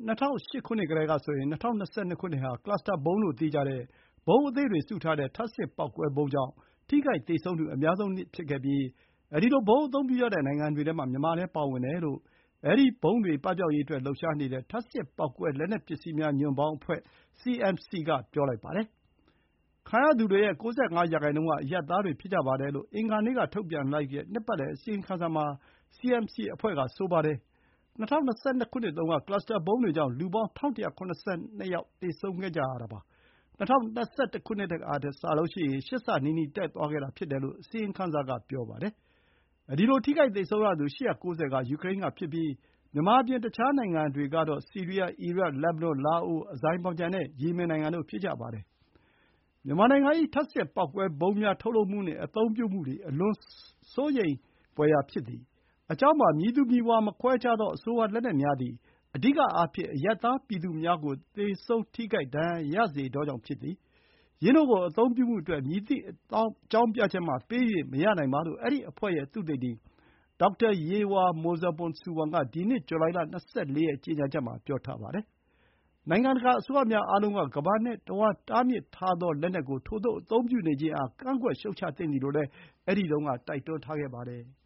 2008 ခုနှစ်ကတည်းကဆိုရင် 2022 ခုနှစ်ဟာ ကလပ်စတာဗုံးလို့သိကြတဲ့ ဗုံးအသေးတွေစုထားတဲ့ ထပ်ဆင့်ပေါက်ကွဲဗုံးကြောင့် ထိခိုက်သေဆုံးသူအများဆုံးနှစ်ဖြစ်ခဲ့ပြီး အဲဒီလို ဗုံးအသုံးပြုကြတဲ့နိုင်ငံတွေထဲမှာ မြန်မာလည်းပါဝင်တယ်လို့ အဲဒီဗုံးတွေပပျောက်ရေးအတွက်လှုပ်ရှားနေတဲ့ ထပ်ဆင့်ပေါက်ကွဲလက်နက်ပစ္စည်းများညွန့်ပေါင်းအဖွဲ့ CMC က ပြောပါတယ်။ ခံရသူတွေရဲ့ ၉၅ ရာခိုင်နှုန်းက အရပ်သားတွေဖြစ်ကြပါတယ်လို့ အင်္ဂါနေ့ကထုတ်ပြန်လိုက်တဲ့ နှစ်ပတ်လည်အစီရင်ခံစာမှာ CMC အဖွဲ့က ဆိုပါတယ်။ ၂၀၂၂ ခုနှစ်တုန်းက ကလပ်စတာဗုံးတွေကြောင့် လူပေါင်း ၁,၁၇၂ ယောက်သေဆုံးခဲ့ကြရတာပါ။ ၂၀၂၁ ခုနှစ်ကထက်စာရင် ၈ ဆနီးနီးတက်သွားခဲ့တာဖြစ်တယ်လို့ အစီရင်ခံစာက ပြောပါတယ်။ အဲဒီလို ထိခိုက်သေဆုံးရသူ ၈၉၀ က ယူကရိန်းကဖြစ်ပြီး မြန်မာအပြင် တခြားနိုင်ငံတွေကတော့ ဆီးရီးယား၊ အီရတ်၊ လက်ဘနွန်၊ လာအို၊ အဇာဘိုင်ဂျန်နဲ့ ယီမင်နိုင်ငံတို့ ဖြစ်ကြပါတယ်။ မြန်မာနိုင်ငံ၏ ထပ်ဆင့်ပေါက်ကွဲဗုံးများ ထုတ်လုပ်မှုနှင့် အသုံးပြုမှုသည် အလွန်စိုးရိမ်ဖွယ်ရာဖြစ်သည်။ အကြောင်းမှာ မည်သူမည်ဝါမခွဲခြားသော အဆိုပါလက်နက်များသည် အဓိကအားဖြင့် အရပ်သားပြည်သူများကို သေဆုံးထိခိုက်ဒဏ်ရာရစေသောကြောင့်ဖြစ်သည်။ ယင်းတို့ကို အသုံးပြုမှုအတွက် မည်သည့်အကြောင်းပြချက်မှပေး၍မရနိုင်ပါလို့ အဲဒီအဖွဲ့ရဲ့သုတေသီ ဒေါက်တာ ယေဝါ မိုဇာပွန် ဆူဝန်က ဒီနှစ် ဇူလိုင်လ ၂၄ ရက် ကြေညာချက်မှာ ပြောထားပါတယ်။ နိုင်ငံတကာအစိုးရများအားလုံးက ကမ္ဘာတဝှမ်းတားမြစ်ထားသောလက်နက်ကို ထိုသို့အသုံးပြုနေခြင်းအား ကန့်ကွက်ရှုတ်ချသင့်သည်လို့လည်း အဲဒီတုန်းက တိုက်တွန်းထားခဲ့ပါတယ်။